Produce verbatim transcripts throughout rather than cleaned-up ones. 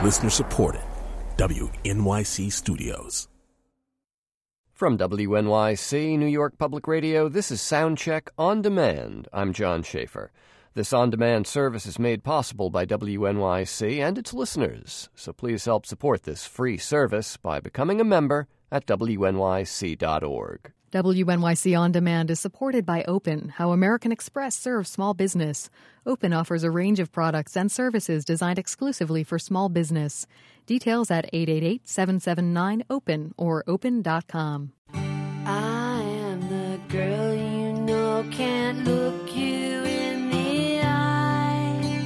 Listener supported. W N Y C Studios. From W N Y C, New York Public Radio, this is Soundcheck On Demand. I'm John Schaefer. This on-demand service is made possible by W N Y C and its listeners, so please help support this free service by becoming a member at W N Y C dot org. W N Y C On Demand is supported by Open, how American Express serves small business. Open offers a range of products and services designed exclusively for small business. Details at eight eight eight, seven seven nine, open or open dot com. I am the girl you know can't look you in the eye.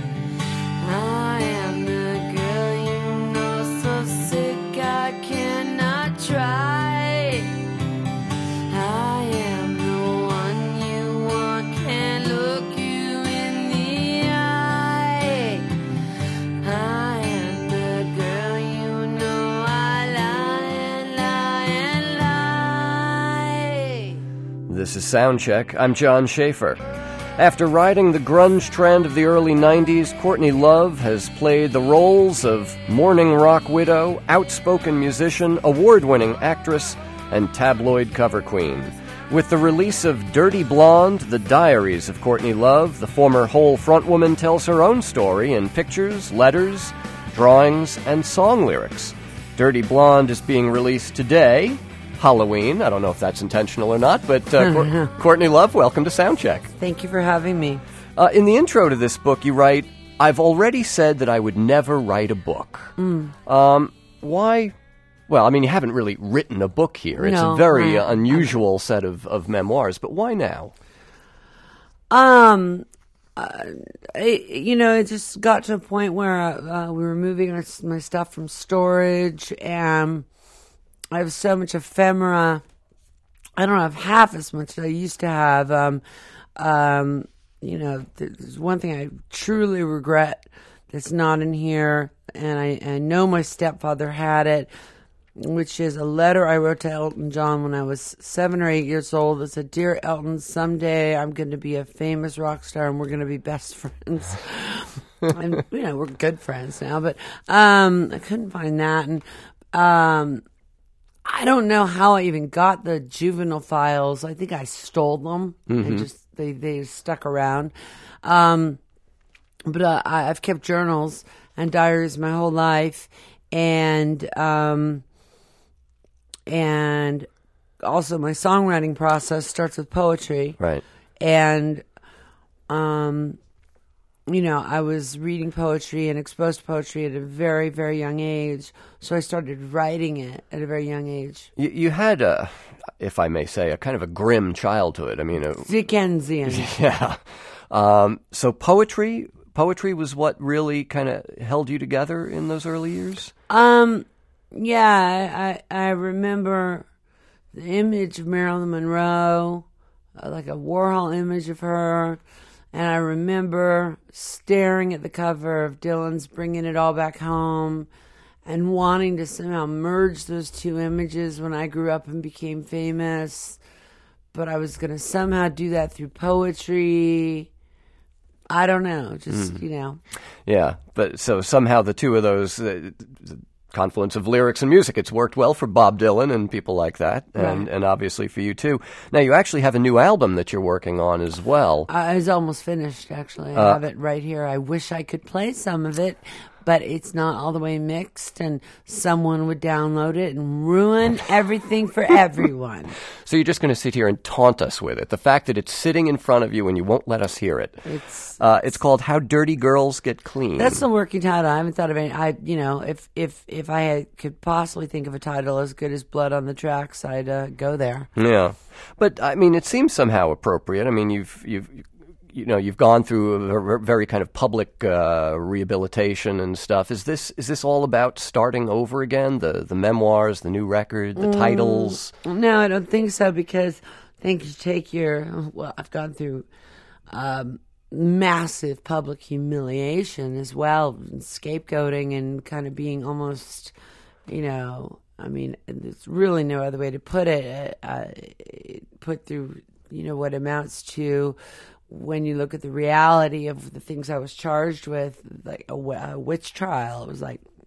I am the girl you know so sick I cannot try. I am the one you want, can't look you in the eye. I am the girl you know I lie and lie and lie. This is Soundcheck. I'm John Schaefer. After riding the grunge trend of the early nineties, Courtney Love has played the roles of morning rock widow, outspoken musician, award-winning actress, and tabloid cover queen. With the release of Dirty Blonde, The Diaries of Courtney Love, the former Hole frontwoman tells her own story in pictures, letters, drawings, and song lyrics. Dirty Blonde is being released today, Halloween. I don't know if that's intentional or not, but uh, Cour- Courtney Love, welcome to Soundcheck. Thank you for having me. Uh, in the intro to this book, you write, I've already said that I would never write a book. Mm. Um, why... Well, I mean, you haven't really written a book here. It's No, a very I- uh, unusual set of, of memoirs, but why now? Um, uh, I, you know, it just got to a point where uh, we were moving our, my stuff from storage, and I have so much ephemera. I don't have half as much as I used to have. Um, um, you know, there's one thing I truly regret that's not in here, and I, I know my stepfather had it, which is a letter I wrote to Elton John when I was seven or eight years old. It said, "Dear Elton, someday I'm going to be a famous rock star and we're going to be best friends." And, you know, we're good friends now, but um, I couldn't find that. And um, I don't know how I even got the juvenile files. I think I stole them and just they, they stuck around. Um, but uh, I, I've kept journals and diaries my whole life. And... Um, And also my songwriting process starts with poetry. Right. And, um, you know, I was reading poetry and exposed to poetry at a very, very young age. So I started writing it at a very young age. You, you had, a, if I may say, a kind of a grim childhood. I mean, a, Dickensian. yeah. Um, so poetry, poetry was what really kind of held you together in those early years? Um... Yeah, I, I remember the image of Marilyn Monroe, uh, like a Warhol image of her, and I remember staring at the cover of Dylan's Bringing It All Back Home and wanting to somehow merge those two images when I grew up and became famous, but I was going to somehow do that through poetry. I don't know, just, mm. you know. Yeah, but so somehow the two of those... Uh, confluence of lyrics and music. It's worked well for Bob Dylan and people like that, and, right. and obviously for you too. Now, you actually have a new album that you're working on as well. Uh, it's almost finished, actually. I Uh, have it right here. I wish I could play some of it, but it's not all the way mixed, and someone would download it and ruin everything for everyone. So you're just going to sit here and taunt us with it. The fact that it's sitting in front of you and you won't let us hear it. It's uh, it's called How Dirty Girls Get Clean. That's the working title. I haven't thought of any. I, you know, if if if I had, could possibly think of a title as good as Blood on the Tracks, I'd uh, go there. Yeah, but I mean, it seems somehow appropriate. I mean, you've you've. You know, you've gone through a very kind of public uh, rehabilitation and stuff. Is this is this all about starting over again? The the memoirs, the new record, the mm, titles? No, I don't think so, because I think you take your, well, I've gone through um, massive public humiliation as well, and scapegoating and kind of being almost, you know, I mean, there's really no other way to put it, uh, put through, you know, what amounts to, when you look at the reality of the things I was charged with, like a, a witch trial, it was like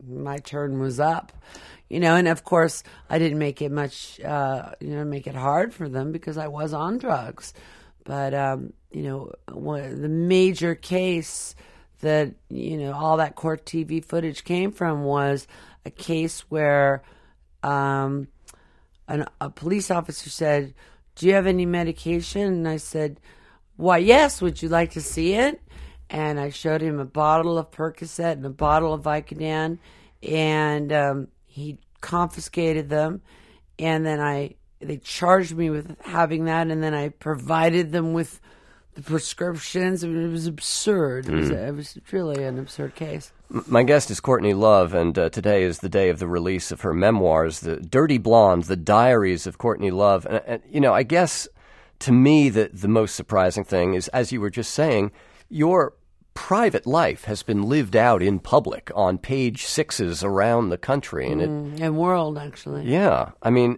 my turn was up. You know, and of course, I didn't make it much, uh, you know, make it hard for them because I was on drugs. But, um, you know, one, the major case that, you know, all that court T V footage came from was a case where um, an, a police officer said, "Do you have any medication?" And I said, "Why, yes, would you like to see it?" And I showed him a bottle of Percocet and a bottle of Vicodin, and um, he confiscated them, and then I they charged me with having that, and then I provided them with the prescriptions. I mean, it was absurd. It was, mm. it was really an absurd case. My guest is Courtney Love, and uh, today is the day of the release of her memoirs, The Dirty Blonde, The Diaries of Courtney Love. And, and you know, I guess to me the, the most surprising thing is, as you were just saying, your private life has been lived out in public on page sixes around the country. And, mm, it, and world, actually. Yeah. I mean,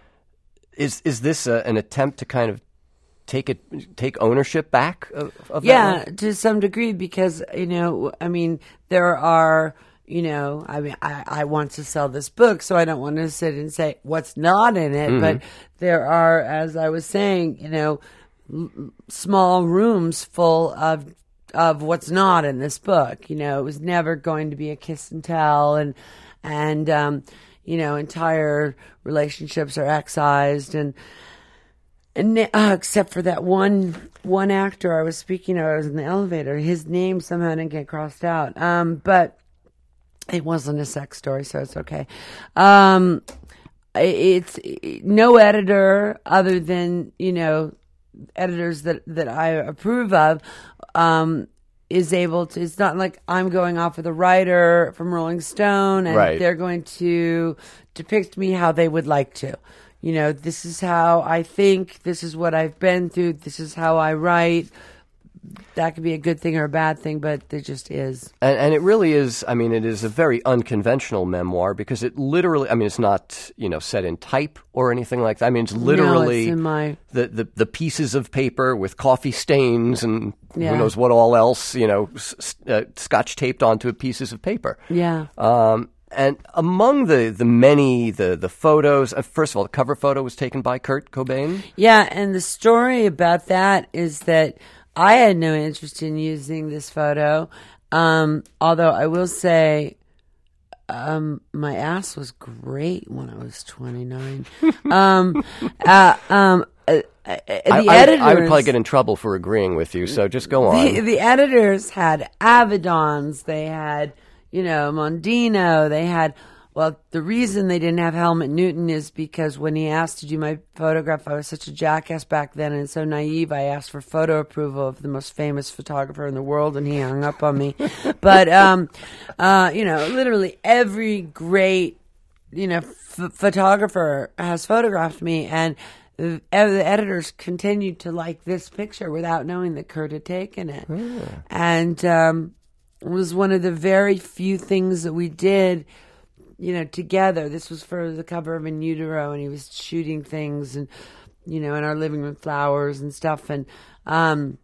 is is this a, an attempt to kind of take it, take ownership back of, of yeah, that life? To some degree, because, you know, I mean, there are, you know, I mean, I, I want to sell this book, so I don't want to sit and say what's not in it, mm-hmm. but there are, as I was saying, you know, l- small rooms full of of what's not in this book. You know, it was never going to be a kiss and tell, and and um, you know, entire relationships are excised, and and uh, except for that one one actor I was speaking of, I was in the elevator. His name somehow didn't get crossed out, um, but it wasn't a sex story, so it's okay. Um, it's no editor other than, you know, editors that, that I approve of, um, is able to, it's not like I'm going off with a writer from Rolling Stone and right. they're going to depict me how they would like to. You know, this is how I think, this is what I've been through, this is how I write. That could be a good thing or a bad thing, but it just is. And, and it really is, I mean, it is a very unconventional memoir because it literally, I mean, it's not, you know, set in type or anything like that. I mean, it's literally no, it's in my... the, the, the pieces of paper with coffee stains and yeah. who knows what all else, you know, s- uh, scotch taped onto pieces of paper. Yeah. Um, and among the, the many, the, the photos, uh, first of all, the cover photo was taken by Kurt Cobain. Yeah, and the story about that is that I had no interest in using this photo, um, although I will say um, my ass was great when I was twenty-nine. um, uh, um, uh, uh, the I, I, editors, I would probably get in trouble for agreeing with you, so just go on. The, the editors had Avedons, they had, you know, Mondino, they had... Well, the reason they didn't have Helmut Newton is because when he asked to do my photograph, I was such a jackass back then and so naive. I asked for photo approval of the most famous photographer in the world, and he hung up on me. But, um, uh, you know, literally every great, you know, f- photographer has photographed me, and the, the editors continued to like this picture without knowing that Kurt had taken it. Yeah. And um, it was one of the very few things that we did, you know, together. This was for the cover of In Utero, and he was shooting things, and, you know, in our living room, flowers and stuff. And, um,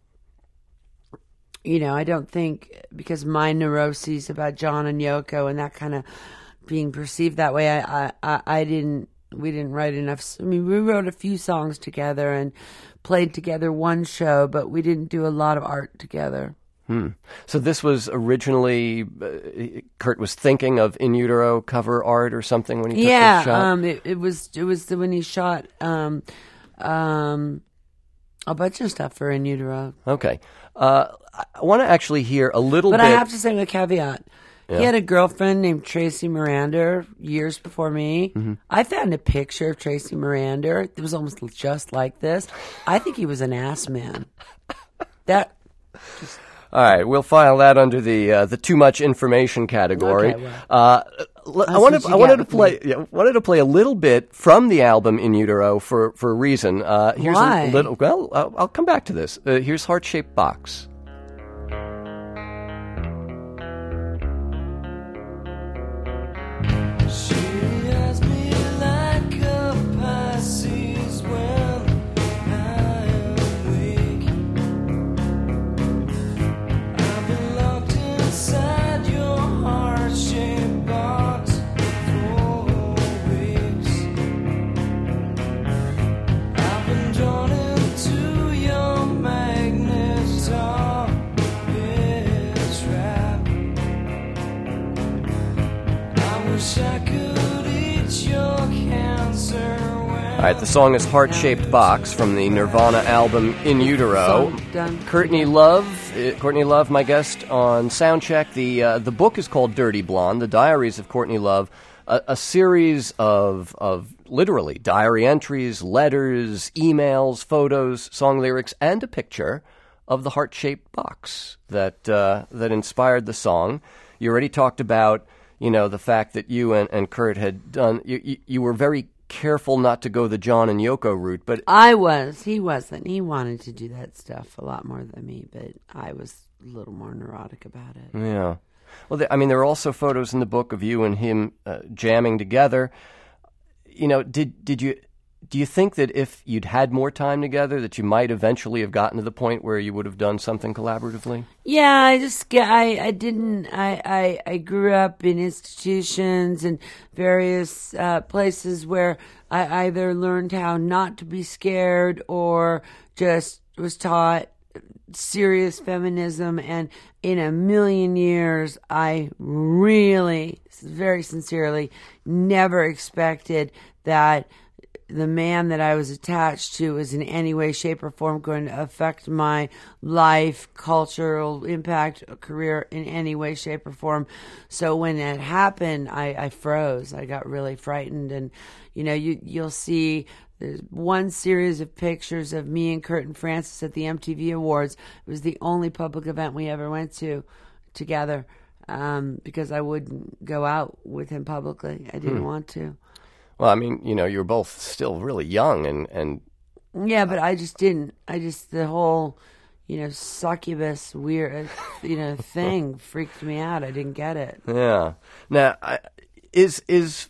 you know, I don't think because my neuroses about John and Yoko and that kind of being perceived that way, I, I, I didn't, we didn't write enough. I mean, we wrote a few songs together and played together one show, but we didn't do a lot of art together. Hmm. So this was originally, uh, Kurt was thinking of In Utero cover art or something when he took yeah, the shot? um, it, it was it was the, when he shot um, um, a bunch of stuff for In Utero. Okay. Uh, I want to actually hear a little but bit... But I have to say with a caveat. Yeah. He had a girlfriend named Tracy Miranda years before me. Mm-hmm. I found a picture of Tracy Miranda. It was almost just like this. I think he was an ass man. That... Just, All right, we'll file that under the uh, the too much information category. Okay, well, uh, l- I wanted I wanted to play me. yeah, wanted to play a little bit from the album In Utero for for a reason. Uh, here's Why? a little. Well, I'll, I'll come back to this. Uh, here's Heart Shaped Box. Inside your heart-shaped box. right, the song is Heart-Shaped Box from the Nirvana album In Utero. Song done. Courtney Love, uh, Courtney Love, my guest on Soundcheck. The uh, the book is called Dirty Blonde, The Diaries of Courtney Love, a, a series of of literally diary entries, letters, emails, photos, song lyrics, and a picture of the heart-shaped box that uh, that inspired the song. You already talked about, you know, the fact that you and, and Kurt had done. You, you, you were very careful not to go the John and Yoko route, but I was. He wasn't. He wanted to do that stuff a lot more than me, but I was a little more neurotic about it. yeah. Well, the, I mean, there are also photos in the book of you and him uh, jamming together. You know, did did you do you think that if you'd had more time together, that you might eventually have gotten to the point where you would have done something collaboratively? Yeah, I just get- I I didn't I I, I grew up in institutions and various uh, places where I either learned how not to be scared or just was taught serious feminism, and in a million years I really very sincerely never expected that the man that I was attached to was in any way, shape, or form going to affect my life, cultural impact, career in any way, shape, or form. So when that happened, I, I froze. I got really frightened. And, you know, you, you'll see there's one series of pictures of me and Kurt and Francis at the M T V Awards. It was the only public event we ever went to together um, because I wouldn't go out with him publicly. I didn't Hmm. want to. Well, I mean, you know, you're both still really young, and, and Yeah, but I just didn't. I just, the whole, you know, succubus weird, you know, thing freaked me out. I didn't get it. yeah. Now, I, is is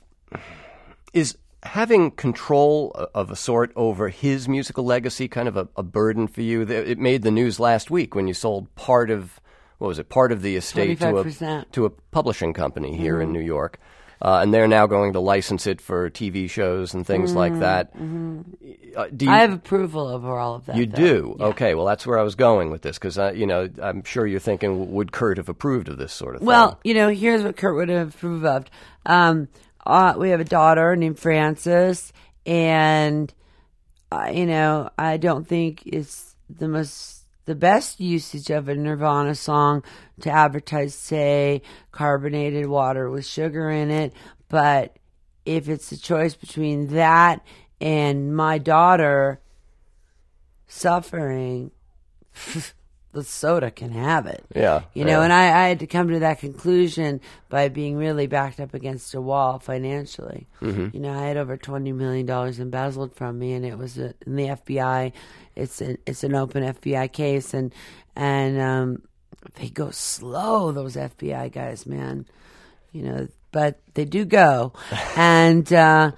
is having control of a sort over his musical legacy kind of a, a burden for you? It made the news last week when you sold part of, what was it, part of the estate to a twenty-five percent. to a publishing company here in New York. Uh, and they're now going to license it for T V shows and things like that. Uh, do you, I have approval over all of that. you though. do? Yeah. Okay, well, that's where I was going with this, because, uh, you know, I'm sure you're thinking, would Kurt have approved of this sort of Well, thing? you know, here's what Kurt would have approved of. Um, uh, we have a daughter named Frances, and, uh, you know, I don't think it's the most, the best usage of a Nirvana song to advertise, say, carbonated water with sugar in it. But if it's a choice between that and my daughter suffering, the soda can have it. Yeah, You know, yeah. and I, I had to come to that conclusion by being really backed up against a wall financially. Mm-hmm. You know, I had over twenty million dollars embezzled from me, and it was a, in the F B I. It's a, it's an open F B I case, and and um, they go slow, those F B I guys, man. You know, but they do go, and uh,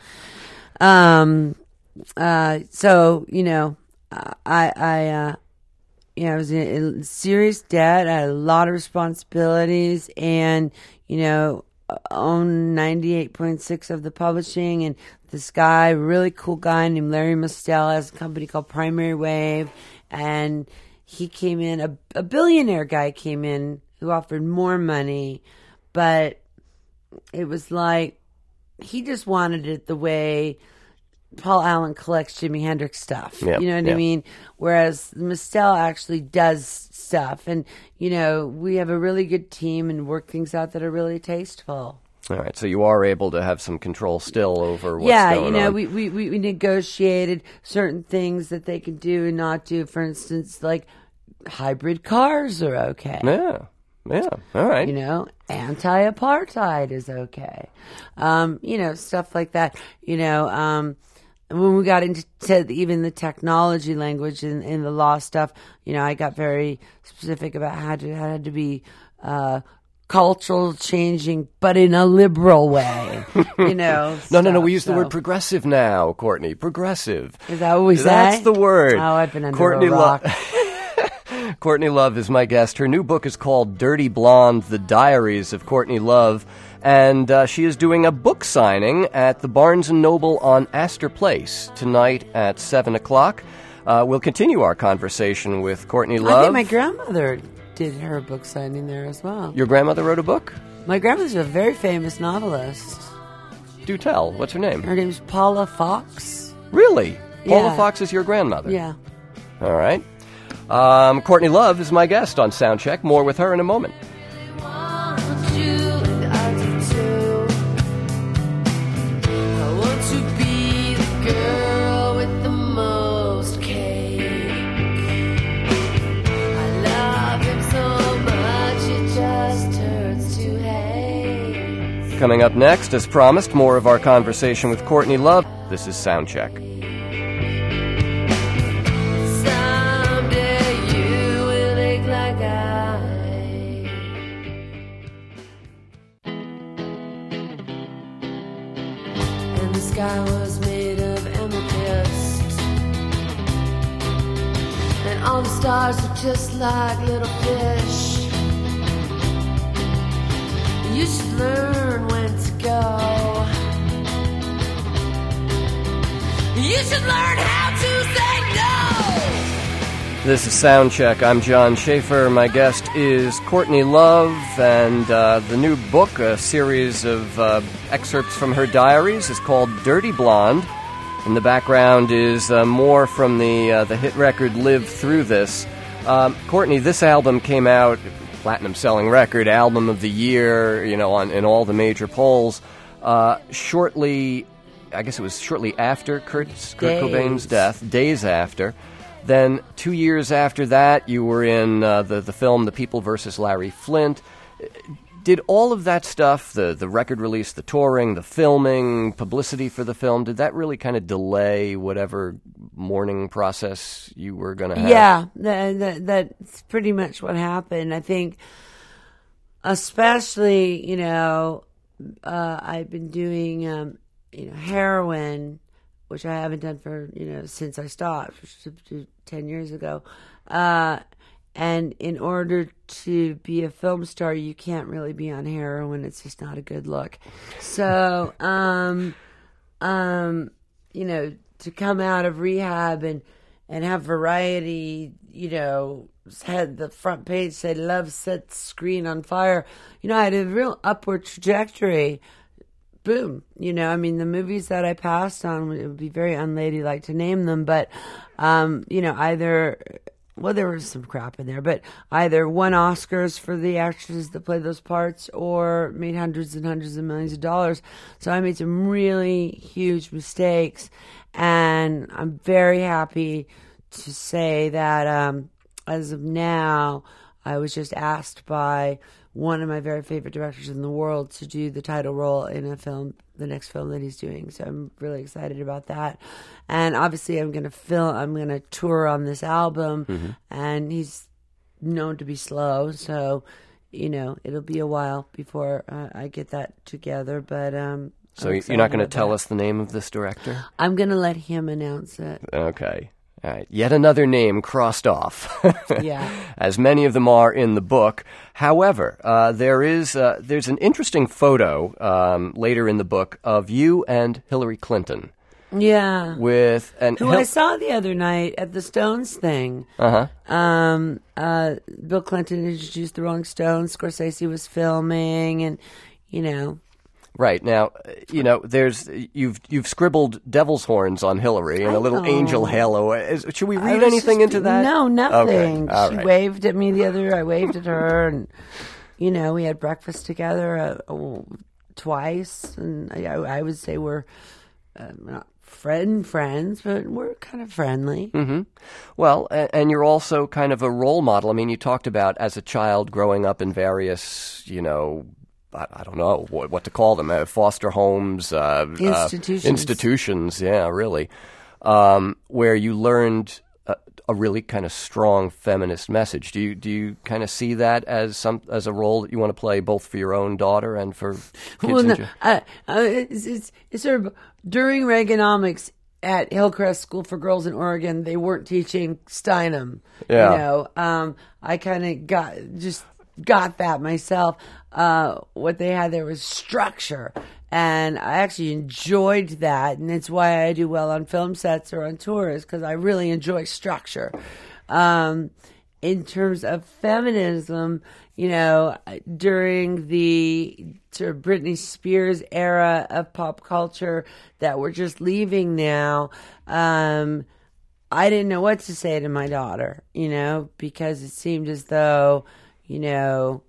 um, uh, so you know, I I. Uh, You know, I was in serious debt. I had a lot of responsibilities, and you know, own ninety-eight point six of the publishing. And this guy, really cool guy named Larry Mostel, has a company called Primary Wave, and he came in. A, a billionaire guy came in who offered more money, but it was like he just wanted it the way Paul Allen collects Jimi Hendrix stuff. Yep, you know what yep. I mean? Whereas Mostel actually does stuff. And, you know, we have a really good team and work things out that are really tasteful. All right, so you are able to have some control still over what's yeah, going you know, on. we, we, we we negotiated certain things that they could do and not do. For instance, like hybrid cars are okay. Yeah, yeah, all right. You know, anti-apartheid is okay. Um, you know, stuff like that. You know, um, when we got into to even the technology language and, and the law stuff, you know, I got very specific about how to how to be uh, cultural changing, but in a liberal way. You know, no, no, no. stuff, We use the so. word progressive now, Courtney. Progressive. Is that what we say? That's the word. Oh, I've been under Courtney a rock. Lo- Courtney Love is my guest. Her new book is called Dirty Blonde, The Diaries of Courtney Love. And uh, she is doing a book signing at the Barnes and Noble on Astor Place tonight at seven o'clock. Uh, we'll continue our conversation with Courtney Love. I think my grandmother did her book signing there as well. Your grandmother wrote a book? My grandmother's a very famous novelist. Do tell. What's her name? Her name's Paula Fox. Really? Paula Yeah. Fox is your grandmother? Yeah. All right. Um, Courtney Love is my guest on Soundcheck. More with her in a moment. Want you and I do too. I want to be the girl with the most cake. I love him so much it just turns to hate. Coming up next, as promised, more of our conversation with Courtney Love. This is Soundcheck. Someday you will ache like I. And the sky was made of amethyst, and all the stars were just like little fish. You should learn when to go. You should learn how to say no. This is Soundcheck. I'm John Schaefer. My guest is Courtney Love, and uh, the new book, a series of uh, excerpts from her diaries, is called Dirty Blonde. In the background is uh, more from the uh, the hit record Live Through This. Um, Courtney, this album came out, platinum-selling record, album of the year, you know, on in all the major polls. Uh, shortly, I guess it was shortly after Kurt's, Kurt Days. Cobain's death, days after. Then two years after that, you were in uh, the the film The People versus Larry Flint. Did all of that stuff, the the record release, the touring, the filming, publicity for the film, did that really kind of delay whatever mourning process you were going to have? Yeah, that, that, that's pretty much what happened. I think, especially, you know, uh, I've been doing, um, you know, heroin, which I haven't done for, you know, since I stopped, which was ten years ago. Uh, and in order to be a film star, you can't really be on heroin. It's just not a good look. So, um, um, you know, to come out of rehab and, and have Variety, you know, had the front page say, "Love sets screen on fire." You know, I had a real upward trajectory. Boom. You know, I mean, the movies that I passed on, it would be very unladylike to name them, but, um, you know, either, well, there was some crap in there, but either won Oscars for the actresses that played those parts or made hundreds and hundreds of millions of dollars. So I made some really huge mistakes, and I'm very happy to say that, um, as of now, I was just asked by one of my very favorite directors in the world to do the title role in a film, the next film that he's doing. So I'm really excited about that. And obviously I'm going to film, I'm going to tour on this album, Mm-hmm. and he's known to be slow. So, you know, it'll be a while before uh, I get that together. But, um, So I'm you're excited not going to about tell that. us the name of this director? I'm going to let him announce it. Okay. All right. Yet another name crossed off. Yeah. As many of them are in the book. However, uh, there is uh, there's an interesting photo um, later in the book of you and Hillary Clinton Yeah. with an Who I saw the other night at the Stones thing. uh huh. Um, uh, Bill Clinton introduced the Rolling Stones. Scorsese was filming, and you know, Right now, uh, you know, there's you've you've scribbled devil's horns on Hillary and I a little know. angel halo. Is, should we I read was anything just- into that? No, nothing. Okay. All She right. waved at me the other. I waved at her, and you know, we had breakfast together uh, oh, twice, and I, I would say we're uh, not friend friends, but we're kind of friendly. Mm-hmm. Well, a- and you're also kind of a role model. I mean, you talked about as a child growing up in various, you know, I, I don't know what, what to call them, uh, foster homes, uh, Institutions. uh, institutions. Yeah, really, um, where you learned a, a really kind of strong feminist message. Do you do you kind of see that as some as a role that you want to play both for your own daughter and for kids? Well, in no, gen- uh, uh, it's, it's, it's sort of during Reaganomics at Hillcrest School for Girls in Oregon, they weren't teaching Steinem. Yeah. You know, um, I kind of got just got that myself. Uh, what they had there was structure, and I actually enjoyed that, and it's why I do well on film sets or on tours because I really enjoy structure. Um, in terms of feminism, you know, during the sort of Britney Spears era of pop culture that we're just leaving now, um, I didn't know what to say to my daughter, you know, because it seemed as though, you know,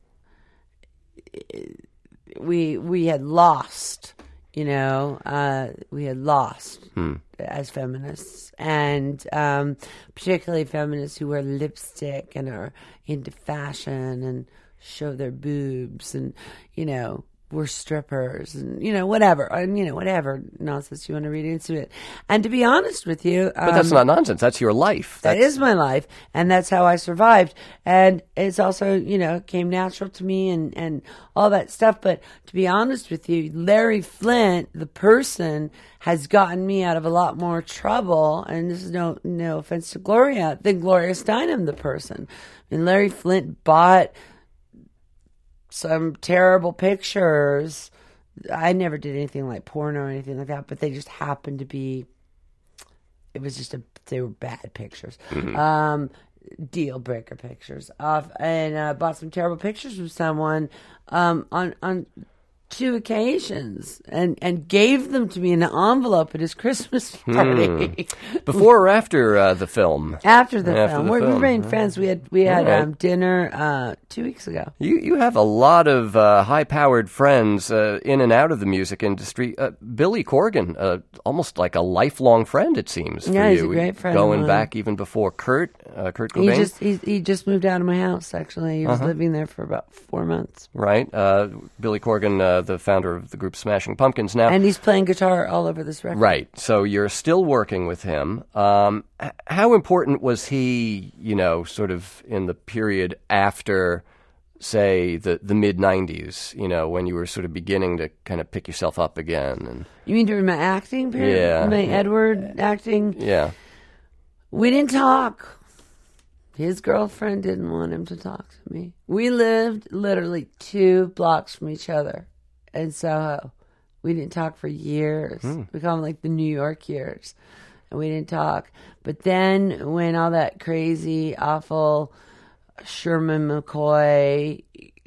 we we had lost, you know, uh, we had lost hmm. as feminists, and um, particularly feminists who wear lipstick and are into fashion and show their boobs and, you know, we're strippers and, you know, whatever, and, you know, whatever nonsense you want to read into it. And to be honest with you... Um, but that's not nonsense. That's your life. That's... That is my life, and that's how I survived. And it's also, you know, came natural to me and, and all that stuff. But to be honest with you, Larry Flynt, the person, has gotten me out of a lot more trouble, and this is no no offense to Gloria, than Gloria Steinem, the person. I mean, Larry Flynt bought some terrible pictures. I never did anything like porno or anything like that, but they just happened to be, it was just a, they were bad pictures. Mm-hmm. Um, deal breaker pictures. Off, and uh, bought some terrible pictures from someone um, on, on two occasions and, and gave them to me in an envelope at his Christmas party. Hmm. Before or after uh, the film? After the after film. The we film. remained friends. We had we had right. um, dinner uh, two weeks ago. You you have a lot of uh, high-powered friends uh, in and out of the music industry. Uh, Billy Corgan, uh, almost like a lifelong friend, it seems, for yeah, you. He's a great friend. Going back even before Kurt, uh, Kurt Cobain. He just he, he just moved out of my house. Actually, he was uh-huh. living there for about four months. Right, uh, Billy Corgan, uh, the founder of the group Smashing Pumpkins. Now, and he's playing guitar all over this record. Right. So you're still working with him. Um, h- how important was he, you know, sort of in the period after, say, the, the mid nineties, you know, when you were sort of beginning to kind of pick yourself up again? And you mean during my acting period? Yeah. My yeah. Edward acting? Yeah. We didn't talk. His girlfriend didn't want him to talk to me. We lived literally two blocks from each other in Soho. We didn't talk for years. Mm. We call them like the New York years. And we didn't talk. But then when all that crazy, awful Sherman McCoy,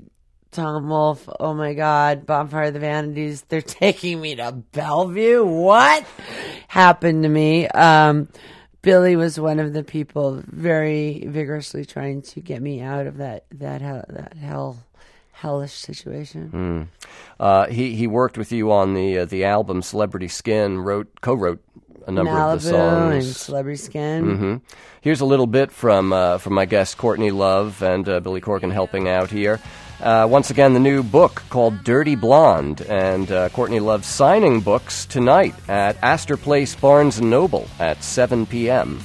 Tom Wolfe, oh my God, Bonfire of the Vanities, they're taking me to Bellevue? What happened to me? Um, Billy was one of the people very vigorously trying to get me out of that, that, hell, that hell. hellish situation. Mm. Uh, he he worked with you on the uh, the album Celebrity Skin. Wrote co-wrote a number Malibu of the songs. And Celebrity Skin. Mm-hmm. Here's a little bit from uh, from my guest Courtney Love and uh, Billy Corgan helping out here. Uh, once again, the new book called Dirty Blonde, and uh, Courtney Love signing books tonight at Astor Place Barnes and Noble at seven p.m.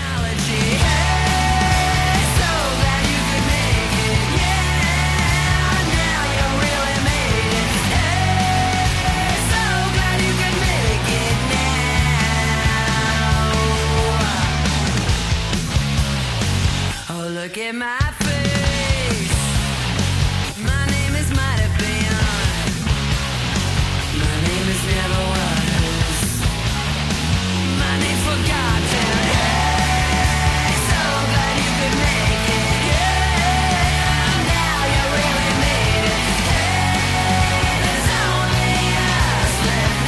Look at my face. My name is might have been. My name is never was. My name's forgotten. Hey, so glad you could make it. Yeah, now you really made it. Hey, there's only us left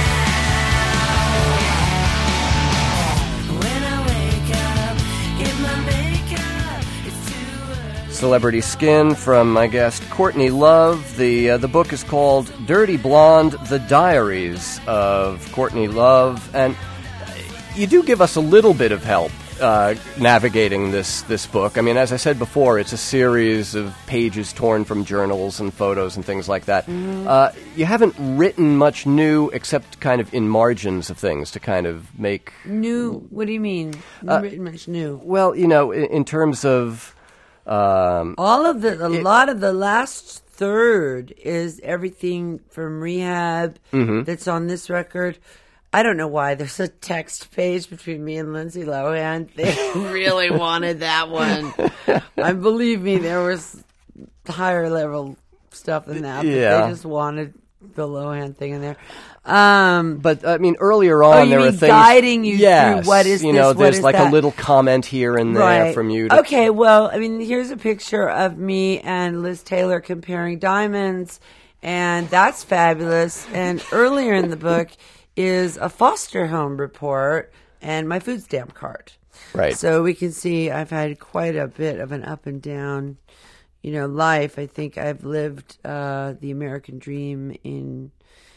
now. When I wake up, get my makeup. Celebrity Skin from my guest Courtney Love. The uh, the book is called Dirty Blonde: The Diaries of Courtney Love, and you do give us a little bit of help uh, navigating this this book. I mean, as I said before, it's a series of pages torn from journals and photos and things like that. Mm. Uh, you haven't written much new, except kind of in margins of things to kind of make new. What do you mean? Uh, written much new? Well, you know, in, in terms of. Um, All of the, a it, lot of the last third is everything from Rehab mm-hmm. that's on this record. I don't know why. There's a text page between me and Lindsay Lohan. They really wanted that one. I believe me, there was higher level stuff than that. But yeah. they just wanted Bill Lohan thing in there. Um, But I mean, earlier on Oh, you there were mean things guiding you yes, through what is you this, know, what there's is like that? a little comment here and there right. from you. To, Okay, well, I mean, here's a picture of me and Liz Taylor comparing diamonds, and that's fabulous. And earlier in the book is a foster home report and my food stamp card. Right. So we can see I've had quite a bit of an up and down, you know, life. I think I've lived uh, the American dream in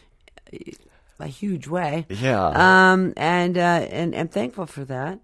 a huge way. Yeah. Um, and, uh, and I'm thankful for that.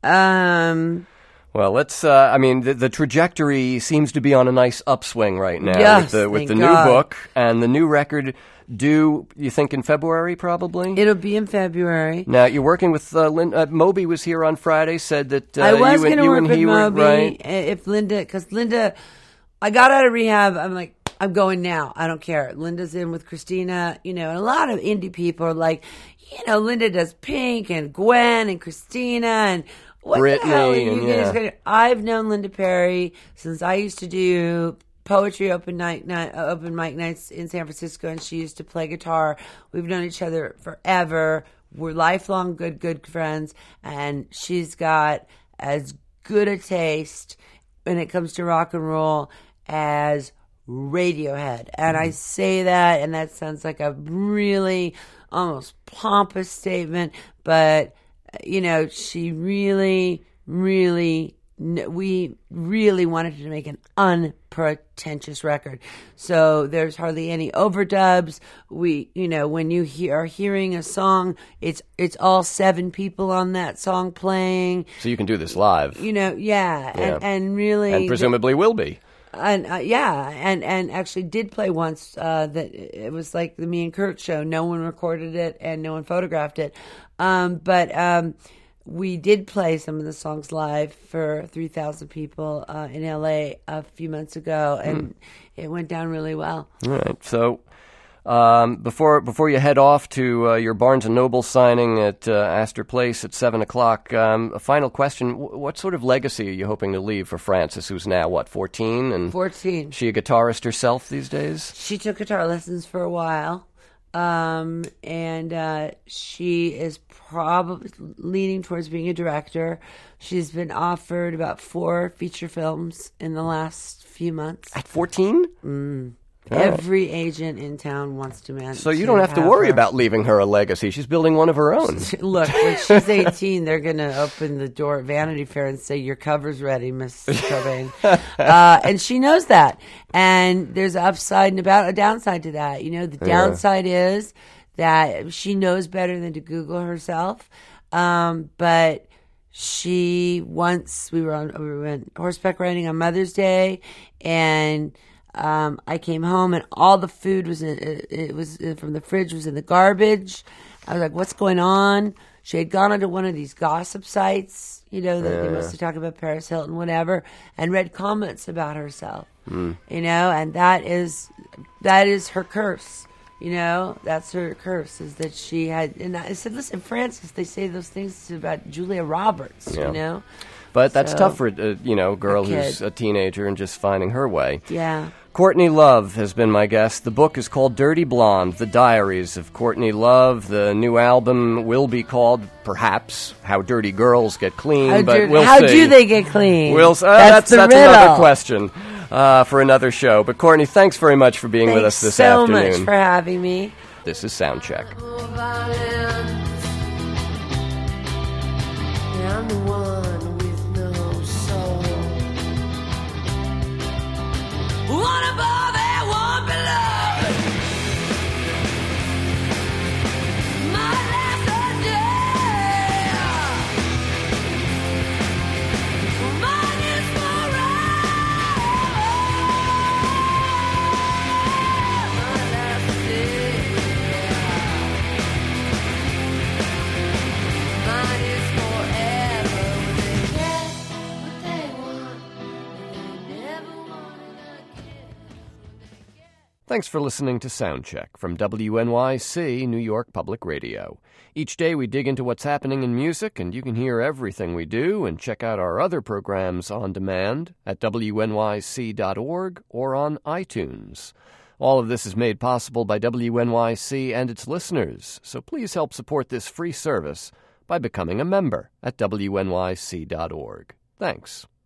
Um, Well, let's. Uh, I mean, the, the trajectory seems to be on a nice upswing right now Yes, with the with thank the God. new book and the new record due. You think in February, probably. it'll be in February. Now you're working with uh, Lin- uh, Moby was here on Friday. Said that uh, I was you going and to you work and with he Moby were right. if Linda, because Linda, I got out of rehab. I'm like, I'm going now. I don't care. Linda's in with Christina, you know, and a lot of indie people are like, you know, Linda does Pink and Gwen and Christina and what Brittany the hell are you and, guys yeah. gonna- I've known Linda Perry since I used to do poetry open night, night uh, open mic nights in San Francisco, and she used to play guitar. We've known each other forever. We're lifelong good, good friends, and she's got as good a taste when it comes to rock and roll as Radiohead. And I say that, and that sounds like a really almost pompous statement, but you know, she really, really, we really wanted to make an unpretentious record. So there's hardly any overdubs. We, you know, when you he- are hearing a song, it's it's all seven people on that song playing. So you can do this live, You know, yeah, Yeah. and and really, and presumably will be. and uh, yeah, and and actually did play once. Uh, that it was like the Me and Kurt show. No one recorded it and no one photographed it, um, but um, we did play some of the songs live for three thousand people uh, in L A a few months ago, and it went down really well. All right. So um, before before you head off to uh, your Barnes and Noble signing at uh, Astor Place at seven o'clock, um, a final question: w- What sort of legacy are you hoping to leave for Frances, who's now what fourteen, and Fourteen. she a guitarist herself these days? She took guitar lessons for a while, um, and uh, she is probably leaning towards being a director. She's been offered about four feature films in the last few months. At fourteen? All right. Every agent in town wants to manage. So you don't have to worry her. about leaving her a legacy. She's building one of her own. Look, when she's eighteen, they're going to open the door at Vanity Fair and say, "Your cover's ready, Miss Cobain," uh, and she knows that. And there's an upside and about a downside to that. You know, the downside is that she knows better than to Google herself. Um, but she once we were on we went horseback riding on Mother's Day, and Um, I came home and all the food was in, it, it was uh, from the fridge was in the garbage. I was like, "What's going on?" She had gone onto one of these gossip sites, you know, that they mostly talk about Paris Hilton, whatever, and read comments about herself. Mm. You know, and that is that is her curse. You know, that's her curse is that she had. And I said, "Listen, Frances, they say those things about Julia Roberts." Yeah. You know. But that's So, tough for a you know girl a who's kid. a teenager and just finding her way. Yeah. Courtney Love has been my guest. The book is called Dirty Blonde, The Diaries of Courtney Love. The new album will be called, perhaps, How Dirty Girls Get Clean, How, but do, we'll how see. do they get clean? We'll, uh, that's that's the that's riddle. another question uh, for another show. But Courtney, thanks very much for being Thanks with us this so afternoon. much for having me. This is Soundcheck. I'm the one with no soul. One above and one below. My last a day. Mine is forever. My last day. Mine is forever. They get what they want, and they never want it again. Thanks for listening to Soundcheck from W N Y C, New York Public Radio. Each day we dig into what's happening in music, and you can hear everything we do and check out our other programs on demand at W N Y C dot org or on iTunes. All of this is made possible by W N Y C and its listeners, so please help support this free service by becoming a member at W N Y C dot org. Thanks.